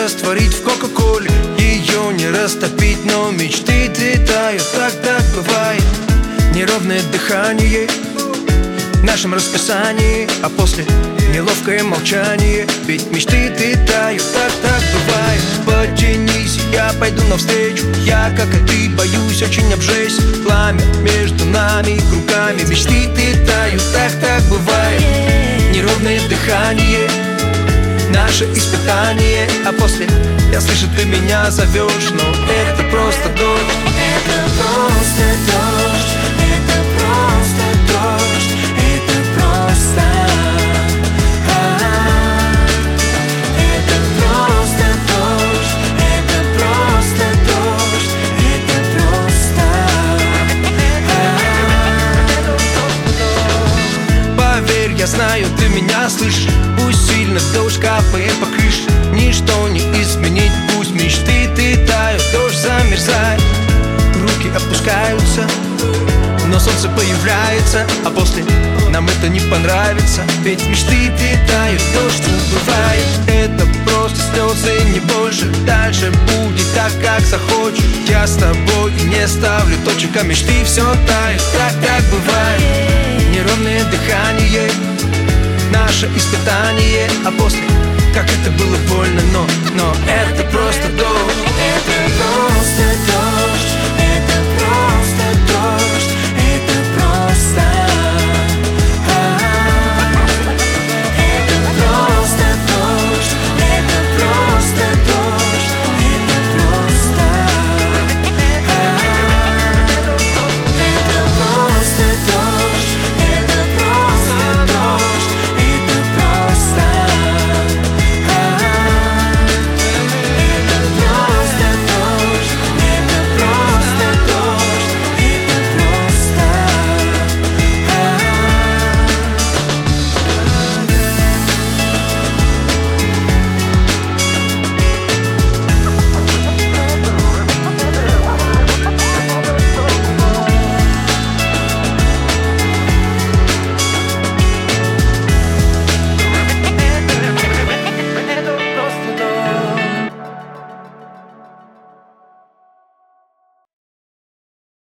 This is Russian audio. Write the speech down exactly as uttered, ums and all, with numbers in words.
растворить в кока-коле, ее не растопить, но мечты летают, так так бывает. Неровное дыхание в нашем расписании, а после неловкое молчание. Ведь мечты летают, так так бывает. Потянись, я пойду навстречу. Я, как и ты, боюсь очень обжечься. Пламя между нами кругами. Мечты летают, так так бывает. Неровное дыхание, наше испытание, а после я слышу, ты меня зовешь, но это просто дождь. Это просто дождь, это просто дождь, это просто, а-а-а. Это просто дождь, это просто дождь, это просто, а-а-а. Поверь, я знаю, ты меня слышишь. Пусть сильно дождь капает по крыше, ничто не изменить, пусть мечты летают, дождь замерзает, руки опускаются, но солнце появляется, а после нам это не понравится. Ведь мечты летают, дождь убывает. Это просто слезы, не больше. Дальше будет так, как захочешь. Я с тобой и не ставлю точек, а мечты все тают, так, так бывает. Неровное дыхание, наше испытание, а после, как это было больно, но, но это просто дождь.